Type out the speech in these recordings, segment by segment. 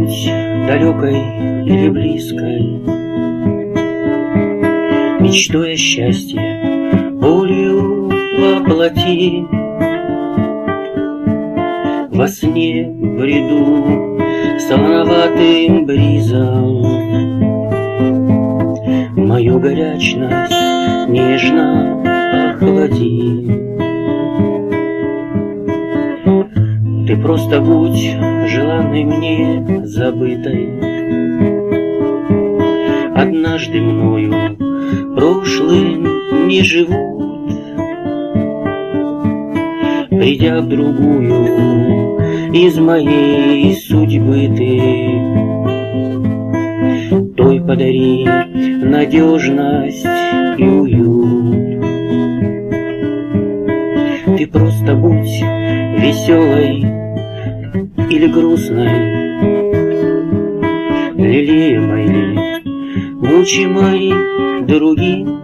быть далекой или близкой, мечтой о счастье, болью воплоти. Во сне бреду солоноватым бризом, мою горячность нежно охлади. Ты просто будь желанной мне забытой, однажды мною прошлым не живут. Придя в другую из моей судьбы ты, той подари надежность и уют. Ты просто будь веселой или грустной, лелеемой, мучимой другим.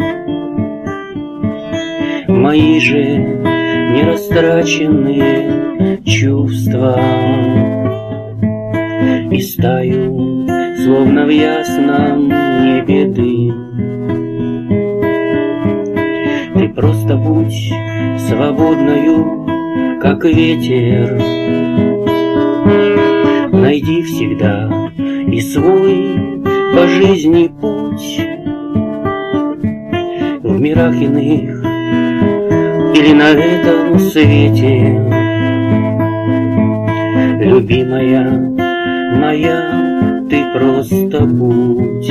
Мои же нерастраченные чувства истаю, словно в ясном небе дым. Ты просто будь свободною, как ветер, найди всегда и свой по жизни путь. В мирах иных или на этом свете, любимая моя, ты просто будь.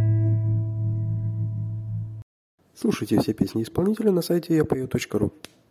Слушайте все песни исполнителя на сайте yapою.ru.